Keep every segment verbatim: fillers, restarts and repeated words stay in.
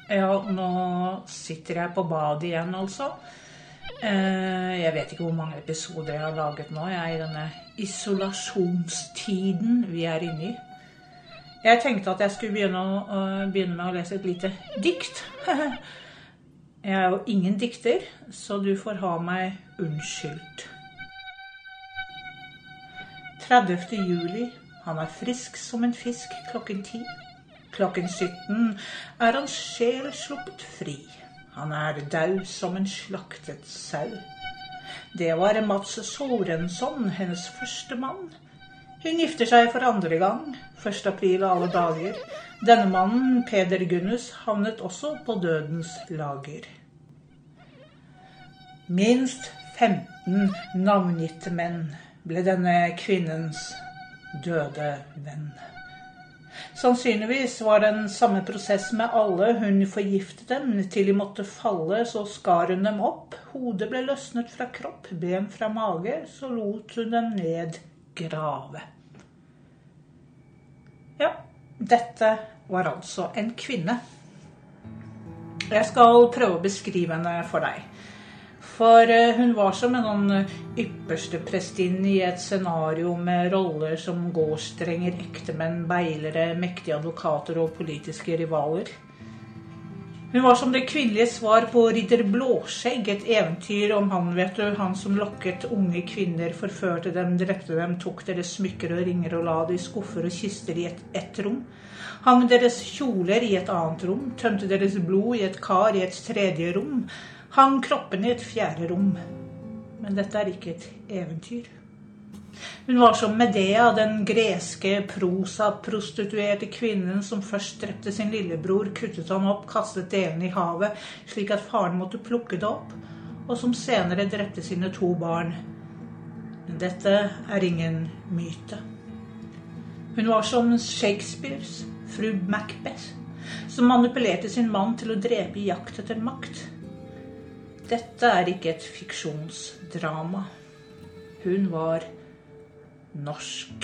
Ja, nå sitter jeg på badet igjen, altså. Eh, jeg vet ikke hvor mange episoder jeg har laget nå. Jeg er i denne isolasjonstiden vi er inne i. Jeg tenkte at jeg skulle begynne, å, uh, begynne med å lese et lite dikt. Jeg er jo ingen dikter, så du får ha meg unnskyldt. tredivte juli. Han er frisk som en fisk klokken ti. Klokken sytten er hans sjel sluppet fri. Han er død som en slaktet sau. Det var Mats Sorensson, hennes første mann. Hun gifter seg for andre gang, første april alle dager. Denne mannen, Peder Gunnus, havnet også på dødens lager. Minst femten navngitte menn ble denne kvinnens døde venn. Sannsynligvis var den samme prosess med alle. Hun forgiftet dem til de måtte falle, så skar hun dem opp. Hodet ble løsnet fra kropp, ben fra mage, så lot hun dem ned grave. Ja, dette var altså en kvinne. Jeg skal prøve å beskrive henne for deg. For hun var som en ypperste prestinne i et scenario med roller som gårdstrenger, ektemenn, beilere, mektige advokater og politiske rivaler. Hun var som det kvinnelige svar på Ridder Blåskjegg, et eventyr om han, vet du, han som lokket unge kvinner, forførte dem, drepte dem, tok deres smykker og ringer og la det i skuffer og kister i et, et rom. Hang deres kjoler i et annet rom, tømte deres blod i et kar i et tredje rom, hang kroppen i et fjerde rom. Men dette er ikke et eventyr. Hun var som Medea, den greske prosa-prostituerte kvinnen som først drepte sin lillebror, kuttet han opp, kastet delen i havet, slik at faren måtte plukke det opp, og som senere drepte sine to barn. Men dette er ingen myte. Hun var som Shakespeares fru Macbeth, som manipulerte sin mann til å drepe i jakt etter makt. Dette er ikke et fiksjonsdrama. Hun var norsk.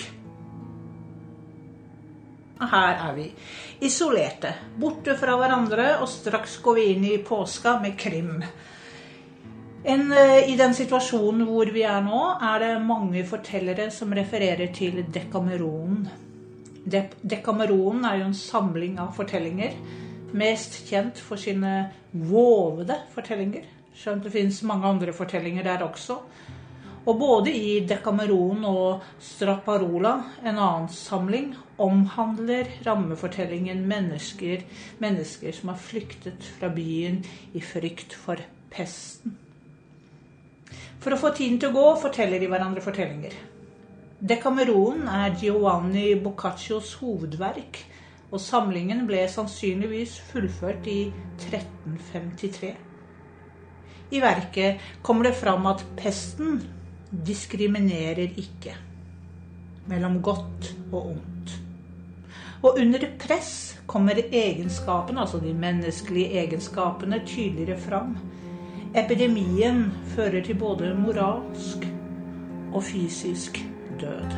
Her er vi, isolerte, borte fra hverandre, og straks går vi inn i påska med krim. En, I den situasjonen hvor vi er nå, er det mange fortellere som refererer til Decameronen. De Decameronen er jo en samling av fortellinger, mest kjent for sine vovede fortellinger. Skjønt det finnes mange andre fortellinger der også. Og både i Decameron og Straparola, en annen samling, omhandler rammefortellingen mennesker, mennesker som har flyktet fra byen i frykt for pesten. For å få tiden til å gå, forteller de hverandre fortellinger. Decameron er Giovanni Boccaccios hovedverk, og samlingen ble sannsynligvis fullført i tretten femtitre. I verket kommer det fram at pesten diskriminerer ikke mellom godt og ondt. Og under press kommer egenskapene, altså de menneskelige egenskapene, tydeligere fram. Epidemien fører til både moralsk og fysisk død.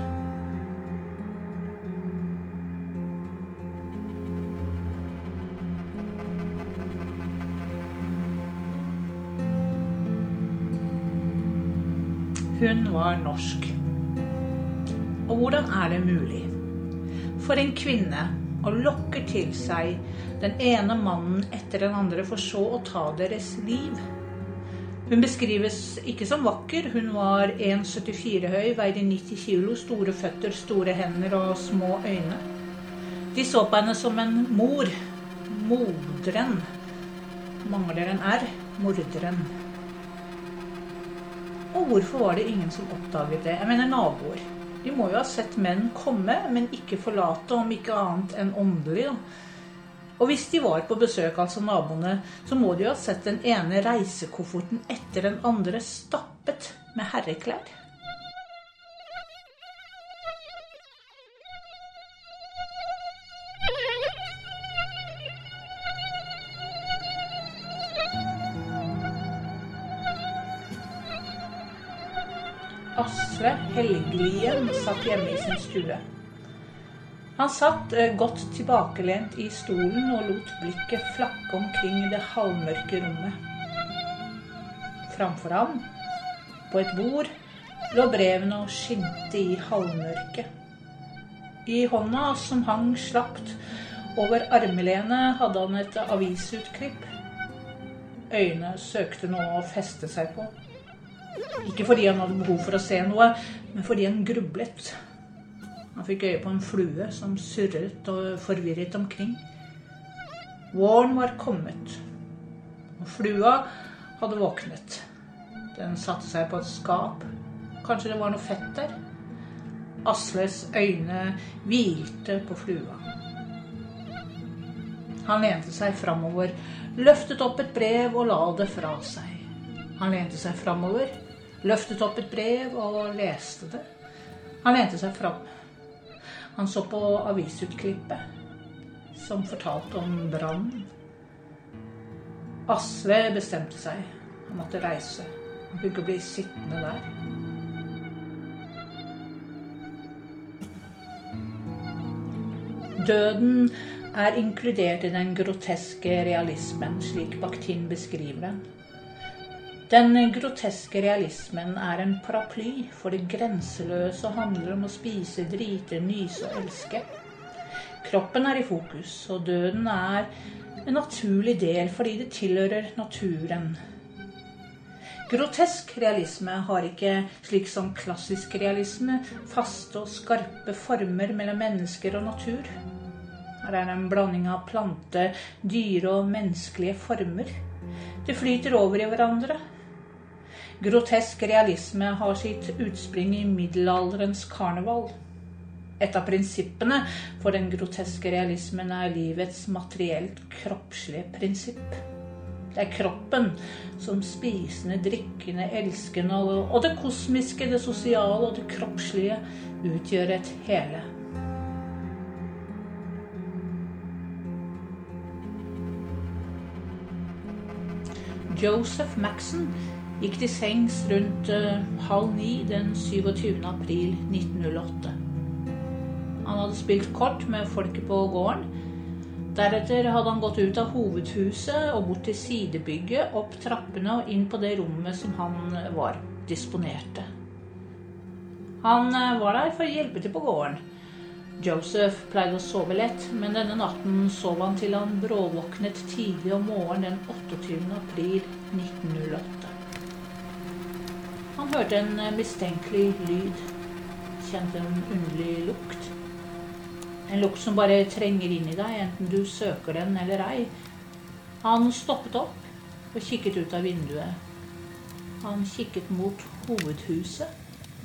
Hun var norsk. Og hvordan er det mulig for en kvinne å lokke til seg den ene mannen etter den andre for så å ta deres liv? Hun beskrives ikke som vakker. Hun var en komma syttifire høy, veide nitti kilo, store føtter, store hender og små øyne. De så på henne som en mor, moderen. Mangler en R, morderen. Og hvorfor var det ingen som oppdaget det? Jeg mener naboer. De må jo ha sett menn komme, men ikke forlate, om ikke annet enn åndelig. Og hvis de var på besøk, altså naboene, så må de jo ha sett den ene reisekofferten etter den andre stappet med herreklær. Asle Helglien satt hjemme i sin stue. Han satt eh, godt tilbakelent i stolen og lot blikket flakke omkring det halvmørke rommet. Framfor ham, på et bord, lå brevene og skinte i halvmørket. I hånda som hang slapt over armelenet hadde han et avisutklipp. Øynene søkte noe å feste seg på. Ikke fordi han hadde behov for å se noe, men fordi han grublet. Han fikk øye på en flue som surret og forvirret omkring. Våren var kommet, og flua hadde våknet. Den satte seg på et skap. Kanskje det var noe fett der? Asles øyne hvilte på flua. Han lente seg fremover, løftet opp et brev og la det fra seg. Han lente seg fremover, løftet opp et brev og leste det. Han lente seg frem. Han så på avisutklippet, som fortalte om brannen. Asle bestemte seg. Han måtte reise. Han kunne ikke bli sittende der. Døden er inkludert i den groteske realismen, slik Bakhtin beskriver den. Den groteske realismen er en paraply for det grenseløse og handler om å spise, drite, nyse og elske. Kroppen er i fokus, og døden er en naturlig del fordi det tilhører naturen. Grotesk realisme har ikke, slik som klassisk realisme, faste og skarpe former mellom mennesker og natur. Her er en blanding av plante, dyre og menneskelige former. Det flyter over i hverandre. Grotesk realisme har sitt utspring i middelalderens karneval. Et av prinsippene for den groteske realismen er livets materielt kroppslige prinsipp. Det er kroppen som spisende, drikkende, elskende, og det kosmiske, det sosiale og det kroppslige utgjør et hele. Joseph Maxson gikk til sengs rundt uh, halv ni den syvogtyvende april nitten null åtte. Han hadde spilt kort med folket på gården. Deretter hadde han gått ut av hovedhuset og bort til sidebygget, opp trappene og inn på det rommet som han var disponerte. Han uh, var der for å hjelpe til på gården. Joseph pleide å sove lett, men denne natten sov han til han bråvåknet tidlig om morgenen den otteogtyvende april nitten null åtte. Han hørte en mistenkelig lyd, kjente en underlig lukt. En lukt som bare trenger inn i deg, enten du søker den eller ei. Han stoppet opp og kikket ut av vinduet. Han kikket mot hovedhuset.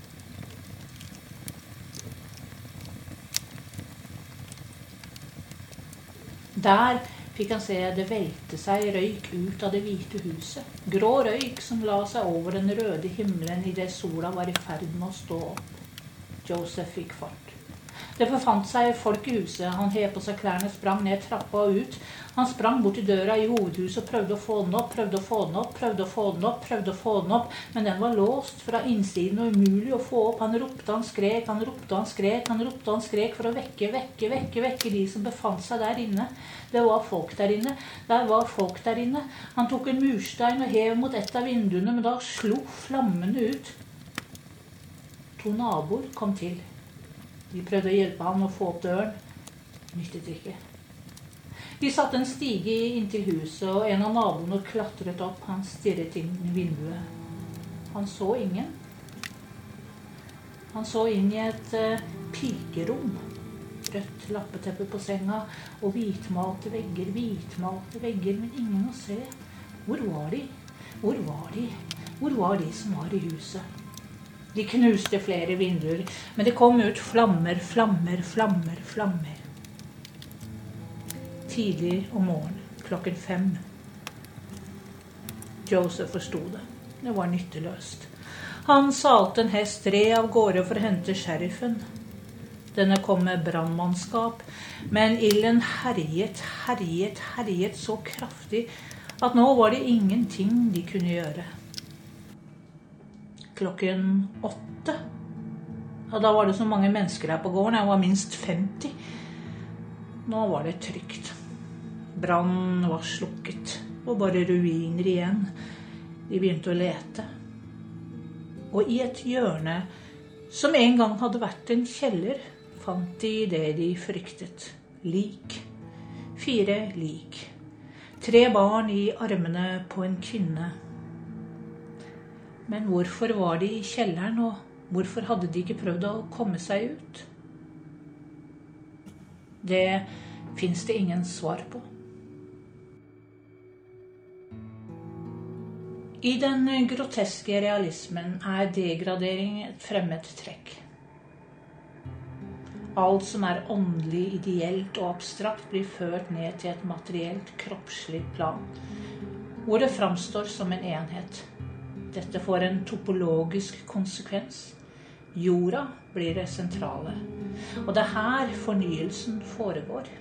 Der fikk han se det velte seg røyk ut av det hvite huset. Grå røyk som la seg over den røde himmelen i det sola var i ferd med å stå opp. Joseph fikk fart. Det forfant seg folk i huset. Han hev på seg klærne, sprang ned trappa og ut. Han sprang bort til døra i hovedhuset og prøvde å få den opp, prøvde å få den opp, prøvde å få den opp, prøvde å få den opp, men den var låst fra innsiden og umulig å få opp. Han ropte, han skrek, han ropte, han skrek, han ropte, han skrek for å vekke, vekke, vekke, vekke de som befant seg der inne. Det var folk der inne, der var folk der inne. Han tok en murstein og hev mot et av vinduene, men da slo flammene ut. To naboer kom til. De prøvde å hjelpe ham å få opp døren. Nyttet ikke. De satte en stige inntil huset, og en av naboene klatret opp. Han stirret inn i vinduet. Han så ingen. Han så inn i et uh, pikerom. Rødt lappeteppe på senga, og hvitmalte vegger, hvitmalte vegger, men ingen å se. Hvor var de? Hvor var de? Hvor var de som var i huset? De knuste flere vinduer, men det kom ut flammer, flammer, flammer, flammer. Tidlig om morgenen, klokken fem. Joseph forstod det. Det var nytteløst. Han salte en hest re av gårde for å hente sheriffen. Denne kom med brannmannskap, men ilden herjet, herjet, herjet så kraftig at nå var det ingenting de kunne gjøre. Klokken åtte. Og da var det så mange mennesker her på gården. Jeg var minst femti. Nå var det trygt. Brannen var slukket, og bare ruiner igjen. De begynte å lete. Og i et hjørne, som en gang hadde vært en kjeller, fant de det de fryktet. Lik. Fire lik. Tre barn i armene på en kvinne. Men hvorfor var de i kjelleren, og hvorfor hadde de ikke prøvd å komme seg ut? Det finnes det ingen svar på. I den groteske realismen er degradering et fremmed trekk. Alt som er åndelig, ideelt og abstrakt blir ført ned til et materielt, kroppslig plan, hvor det framstår som en enhet. Dette får en topologisk konsekvens. Jorda blir det sentrale, og det er her fornyelsen foregår.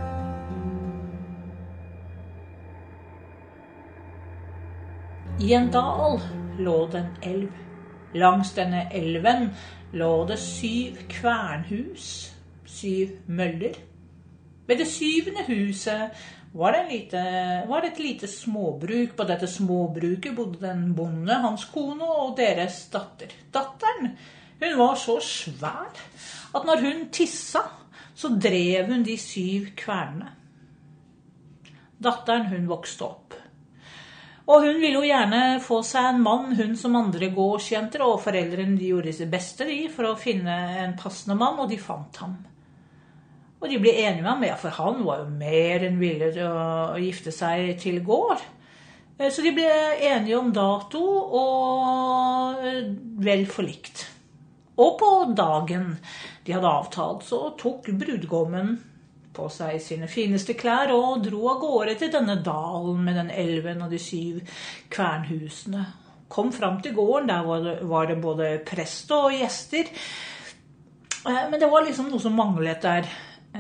I en dal lå det en elv. Langs denne elven lå det syv kvernhus, syv møller. Ved det syvende huset var det, en lite, var det et lite småbruk. På dette småbruket bodde en bonde, hans kone og deres datter. Datteren, hun var så svær at når hun tissa, så drev hun de syv kvernene. Datteren, hun vokste opp. Og hun ville jo gjerne få seg en mann, hun som andre gårdsjenter, og foreldrene de gjorde sitt beste de, for å finne en passende mann, og de fant ham. Og de ble enige med ham, ja, for han var jo mer enn villig til å gifte seg til gård. Så de ble enige om dato, og vel forlikt. Og på dagen de hadde avtalt, så tok brudgommen på seg sine fineste klær og dro av gårde til denne dalen med den elven og de syv kvernhusene. Kom fram til gården, der var det, var det både prest og gjester. Men det var liksom noe som manglet der.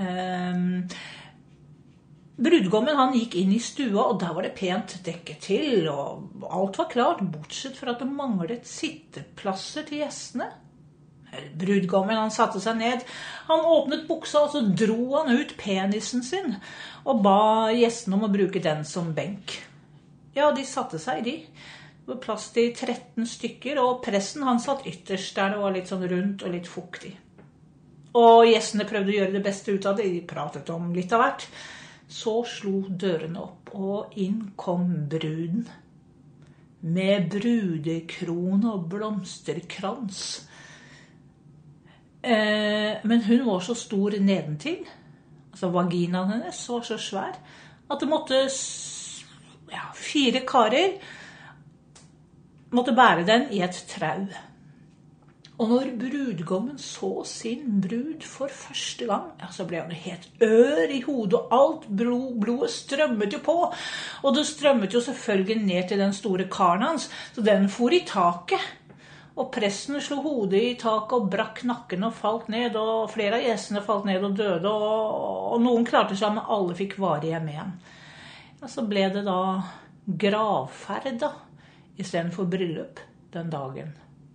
Brudgommen han gikk inn i stua, og der var det pent dekket til, og alt var klart, bortsett fra at det manglet sitteplasser til gjestene. Brudgommen, han satte seg ned. Han åpnet buksa, og så dro han ut penisen sin, og ba gjestene om å bruke den som benk. Ja, de satte seg, de. Det var plass til tretten stykker, og presten han satt ytterst, der det var litt sånn rundt og litt fuktig. Og gjestene prøvde å gjøre det beste ut av det, de pratet om litt av hvert. Så slo dørene opp, og inn kom bruden. Med brudekrone og blomsterkrans. Men hun var så stor nedentil, altså vaginaen hennes var så svær, at det måtte, ja, fire karer måtte bære den i et trau. Og når brudgommen så sin brud for første gang, ja, så ble han helt ør i hodet, og alt blod, blodet strømmet jo på. Og det strømmet jo selvfølgelig ned til den store karen hans, så den for i taket. Og presten slo hodet i taket og brakk nakken og falt ned, og flere av gjestene falt ned og døde, og, og noen klarte seg, men alle fikk vare hjem igjen. Ja, så ble det da gravferd da, i stedet for bryllup den dagen.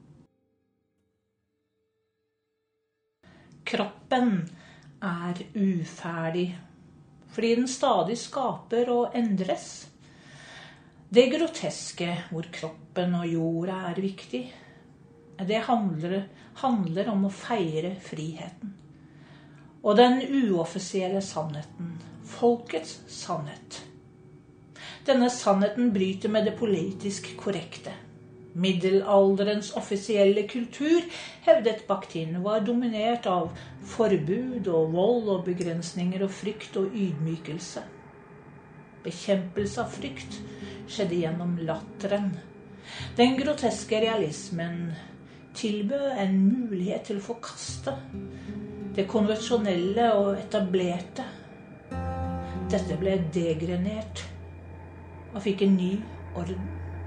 Kroppen er uferdig, fordi den stadig skaper og endres. Det groteske hvor kroppen og jorda er viktig, det handler, handler om å feire friheten. Og den uoffisielle sannheten, folkets sannhet. Denne sannheten bryter med det politisk korrekte. Middelalderens offisielle kultur, hevdet Bakhtin, var dominert av forbud og vold og begrensninger og frykt og ydmykelse. Bekjempelse av frykt skjedde gjennom latteren. Den groteske realismen tilbød en mulighet til å forkaste det konvensjonelle og etablerte. Dette ble degrenert og fikk en ny orden.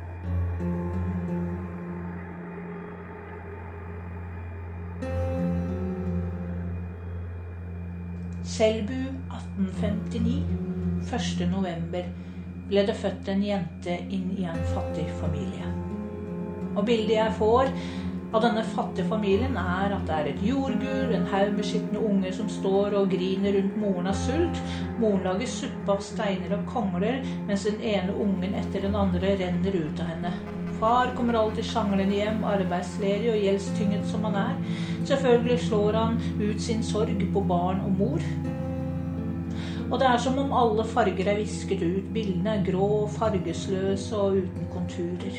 Selbu atten femtini, første november, ble det født en jente inn i en fattig familie. Og bildet jeg får, av denne fattige familien er at det er et jordgur, en haug med skitne unger som står og griner rundt moren av sult. Moren lager suppe av steiner og kongler, mens den ene ungen etter den andre renner ut av henne. Far kommer alltid sjanglende hjem, arbeidsledig og gjeldstynget som han er. Selvfølgelig slår han ut sin sorg på barn og mor. Og det er som om alle farger er visket ut. Bildene er grå, fargesløse og uten konturer.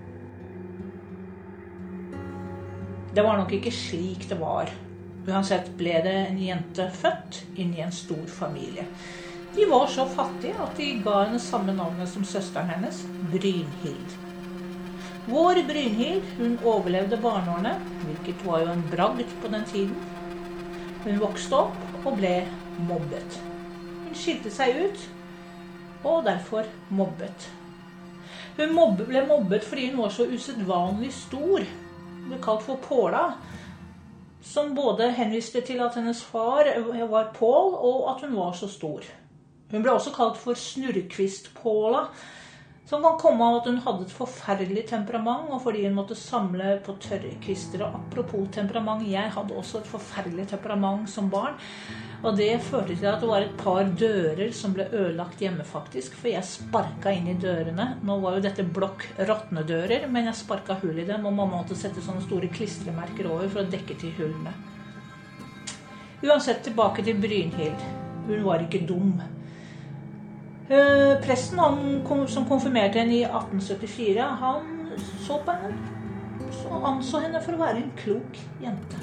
Det var nok ikke slik det var. Uansett ble det en jente født inn i en stor familie. De var så fattige at de ga henne samme navnet som søsteren hennes, Brynhild. Vår Brynhild, hun overlevde barneårene, hvilket var jo en bragd på den tiden. Hun vokste opp og ble mobbet. Hun skilte seg ut, og derfor mobbet. Hun ble mobbet fordi hun var så usedvanlig stor. Hun ble kalt for Påla, som både henviste til at hennes far var Pål, og at hun var så stor. Hun ble også kalt for Snurrkvist-Påla, som kan komme av at hun hadde et forferdelig temperament, og fordi hun måtte samle på tørre kvister. Og apropos temperament, jeg hadde også et forferdelig temperament som barn, og det førte til at det var et par dører som ble ødelagt hjemme faktisk, for jeg sparket inn i dørene. Nå var jo dette blokk rottnedører, men jeg sparket hull i dem, og mamma måtte sette sånne store klistremerker over for å dekke til hullene. Uansett, tilbake til Brynhild. Hun var ikke dum. Presten han, som konfirmerte henne i atten syttifire, han så på henne, så anså henne for å være en klok jente.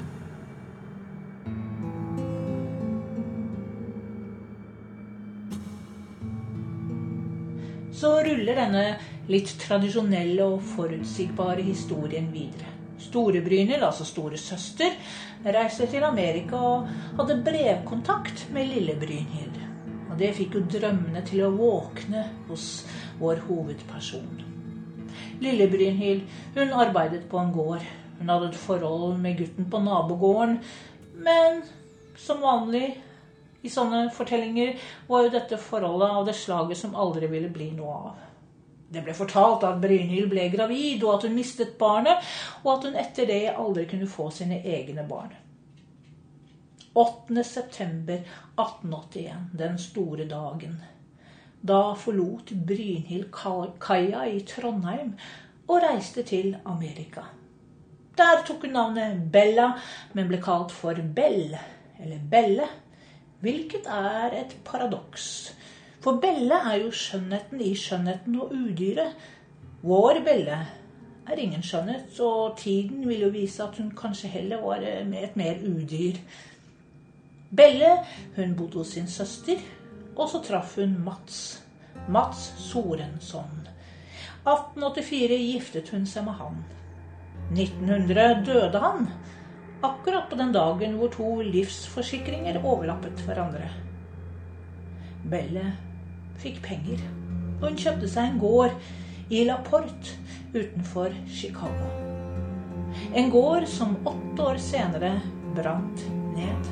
Så ruller denne litt tradisjonelle og forutsigbare historien videre. Store Brynhild, altså store søster, reiste til Amerika og hadde brevkontakt med lille Brynhild. Og det fikk jo drømmene til å våkne hos vår hovedperson. Lille Brynhild, hun arbeidet på en gård. Hun hadde et forhold med gutten på nabogården, men som vanlig i sånne fortellinger var jo dette forholdet av det slaget som aldri ville bli noe av. Det ble fortalt at Brynhild ble gravid, og at hun mistet barnet, og at hun etter det aldri kunne få sine egne barn. åttende september atten åttien, den store dagen. Da forlot Brynhild kaia i Trondheim og reiste til Amerika. Der tok hun navnet Bella, men ble kalt for Bell, eller Belle, hvilket er et paradoks. For Belle er jo skjønnheten i skjønnheten og udyret. Vår Belle er ingen skjønnhet, og tiden vil jo vise at hun kanskje heller var med et mer udyr. Belle, hun bodde hos sin søster, og så traff hun Mats. Mats Sorensson. atten åttifire giftet hun seg med han. nitten hundre døde han, akkurat på den dagen hvor to livsforsikringer overlappet hverandre. Belle fikk penger, og hun kjøpte seg en gård i La Porte utenfor Chicago. En gård som åtte år senere brant ned.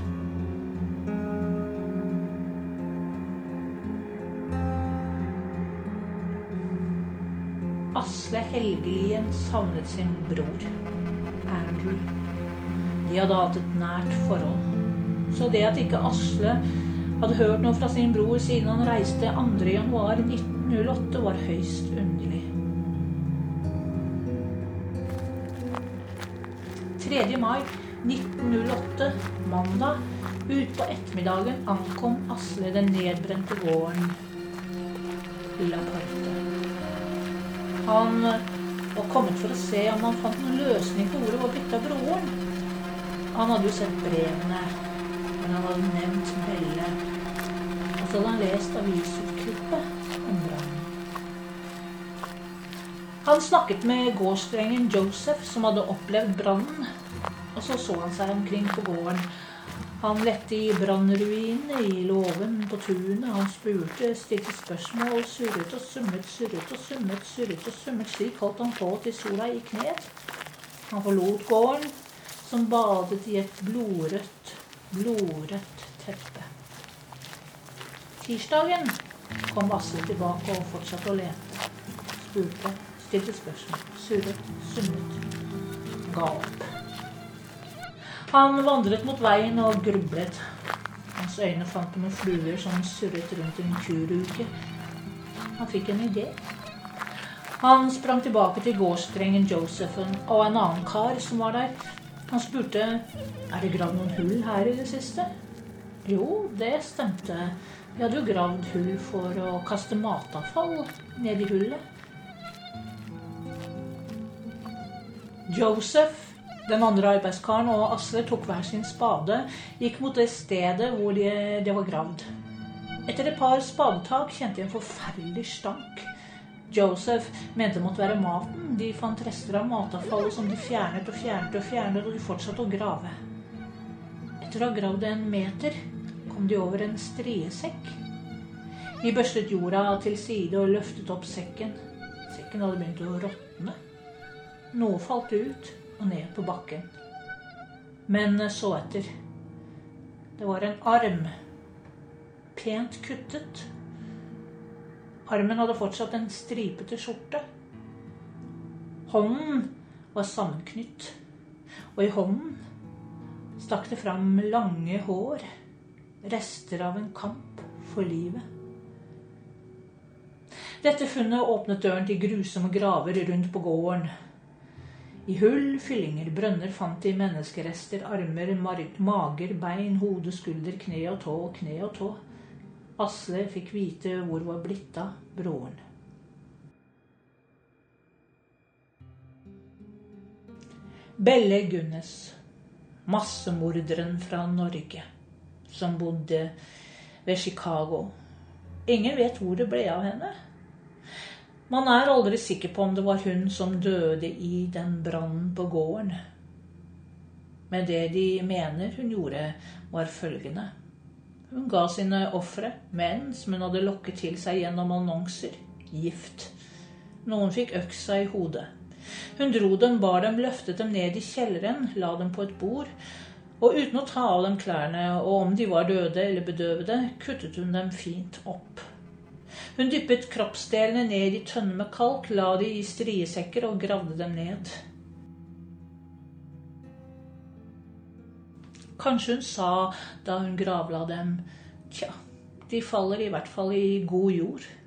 Asle Helgelien savnet sin bror, Andrew. De hadde hatt et nært forhold. Så det at ikke Asle hadde hørt noe fra sin bror siden han reiste andre januar nitten null åtte var høyst underlig. tredje mai nitten null åtte, mandag, ut på ettermiddagen ankom Asle den nedbrente gården i La Porte. Han var kommet for å se om han fant noen løsning på hvor det var blitt av broren. Han hadde jo sett brevene, men han hadde nevnt Belle, og så hadde han lest avisutklippet om brannen. Han snakket med gårdsdrengen Joseph, som hadde opplevd brannen, og så så han seg omkring på gården. Han lette i brannruinene, i låven på tunet, han spurte, stilte spørsmål, surret og summet, surret og summet, surret og summet, slik holdt han på til sola gikk ned. Han forlot gården, som badet i et blodrødt, blodrødt teppe. Tirsdagen kom Asle tilbake og fortsatte å lete. Spurte, stilte spørsmål, surret, summet. ga opp. Han vandret mot veien og grublet. Hans øyne fant på noen fluer som surret rundt en kuruke. Han fikk en idé. Han sprang tilbake til gårdstrengen Josephen og en annen kar som var der. Han spurte, er det gravd noen hull her i det siste? Jo, det stemte. Vi hadde jo gravd hull for å kaste matavfall ned i hullet. Joseph, den andre arbeidskaren og Asle tok hver sin spade, gikk mot det stedet hvor det de var gravd. Etter et par spadetak kjente de en forferdelig stank. Joseph mente det måtte være maten. De fant rester av matavfallet som de fjernet og fjernet og fjernet, og de fortsatte å grave. Etter å ha gravd en meter, kom de over en striesekk. De børstet jorda til side og løftet opp sekken. Sekken hadde begynt å råtne. Noe falt ut og ned på bakken. Men så etter. Det var en arm. Pent kuttet. Armen hadde fortsatt en stripete skjorte. Hånden var sammenknytt. Og i hånden stakk det fram lange hår. Rester av en kamp for livet. Dette funnet åpnet døren til grusomme graver rundt på gården. I hull, fyllinger, brønner fant de menneskerester, armer, mager, bein, hode, skulder, kne og tå, kne og tå. Asle fikk vite hvor det var blitt av broren. Belle Gunnes, massemorderen fra Norge, som bodde ved Chicago. Ingen vet hvor det ble av henne. Man er aldri sikker på om det var hun som døde i den brannen på gården. Men det de mener hun gjorde var følgende. Hun ga sine ofre, menn som hun hadde lokket til seg gjennom annonser, gift. Noen fikk øksa i hodet. Hun dro dem, bar dem, løftet dem ned i kjelleren, la dem på et bord, og uten å ta av dem klærne, og om de var døde eller bedøvede, kuttet hun dem fint opp. Hun dyppet kroppsdelene ned i tønne med kalk, la de i striesekker og gravde dem ned. Kanskje hun sa da hun gravla dem, tja, de faller i hvert fall i god jord.